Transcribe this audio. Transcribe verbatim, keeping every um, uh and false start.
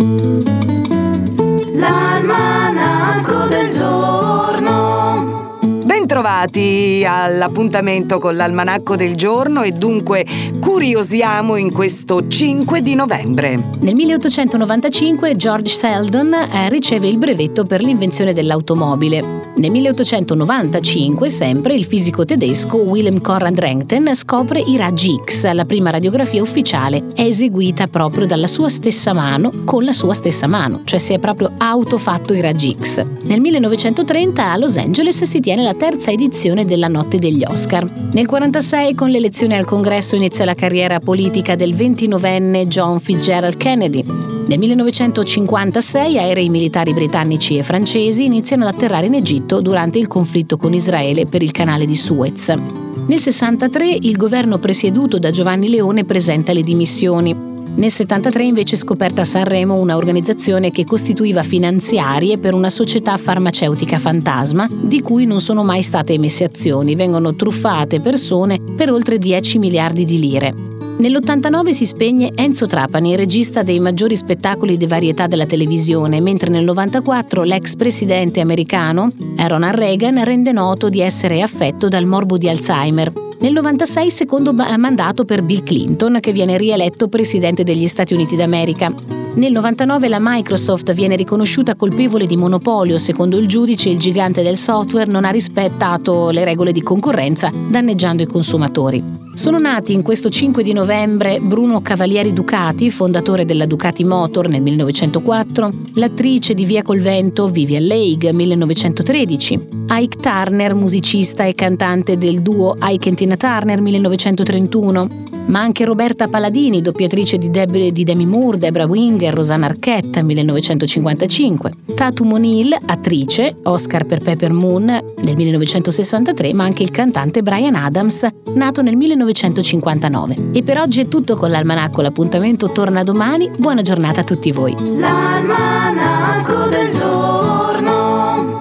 L'almanacco del giorno. Bentrovati all'appuntamento con l'almanacco del giorno e dunque curiosiamo in questo cinque di novembre. Nel milleottocentonovantacinque George Sheldon eh, riceve il brevetto per l'invenzione dell'automobile. Nel milleottocentonovantacinque, sempre, il fisico tedesco Wilhelm Conrad Röntgen scopre i raggi X. La prima radiografia ufficiale è eseguita proprio dalla sua stessa mano, con la sua stessa mano, cioè si è proprio autofatto i raggi X. Nel millenovecentotrenta a Los Angeles si tiene la terza edizione della Notte degli Oscar. Nel quarantasei, con l'elezione al Congresso, inizia la carriera politica del ventinovenne John Fitzgerald Kennedy. Nel millenovecentocinquantasei aerei militari britannici e francesi iniziano ad atterrare in Egitto durante il conflitto con Israele per il canale di Suez. Nel sessantatré il governo presieduto da Giovanni Leone presenta le dimissioni. Nel settantatré invece è scoperta a Sanremo una organizzazione che costituiva finanziarie per una società farmaceutica fantasma di cui non sono mai state emesse azioni. Vengono truffate persone per oltre dieci miliardi di lire. Nell'ottantanove si spegne Enzo Trapani, regista dei maggiori spettacoli di varietà della televisione, mentre nel novantaquattro l'ex presidente americano Ronald Reagan rende noto di essere affetto dal morbo di Alzheimer. Nel novantasei secondo mandato per Bill Clinton, che viene rieletto presidente degli Stati Uniti d'America. Nel novantanove la Microsoft viene riconosciuta colpevole di monopolio. Secondo il giudice, il gigante del software non ha rispettato le regole di concorrenza, danneggiando i consumatori. Sono nati in questo cinque di novembre Bruno Cavalieri Ducati, fondatore della Ducati Motor nel millenovecentoquattro, l'attrice di Via col vento Vivian Leigh millenovecentotredici, Ike Turner, musicista e cantante del duo Ike and Tina Turner millenovecentotrentuno, ma anche Roberta Paladini, doppiatrice di, Deb- di Demi Moore, Debra Winger, Rosanna Arquette millenovecentocinquantacinque, Tatum O'Neal, attrice, Oscar per Pepper Moon nel millenovecentosessantatré, ma anche il cantante Bryan Adams, nato nel millenovecentocinquantanove. E per oggi è tutto con l'almanacco, l'appuntamento torna domani. Buona giornata a tutti voi. L'almanacco del giorno.